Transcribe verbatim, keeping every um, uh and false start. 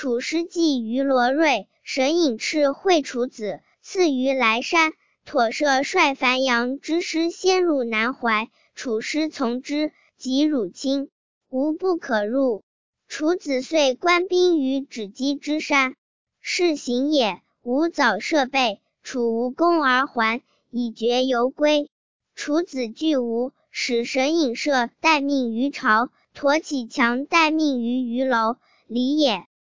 楚师祭于罗瑞，神隐赤会楚子，赐于莱山。妥射率樊阳之师先入南怀，楚师从之，即汝清，无不可入。楚子遂官兵于止击之山，是行也。吾早设备，楚无功而还，以绝犹归。楚子惧吴，使神隐射待命于朝，陀乞强待命于鱼楼，离也。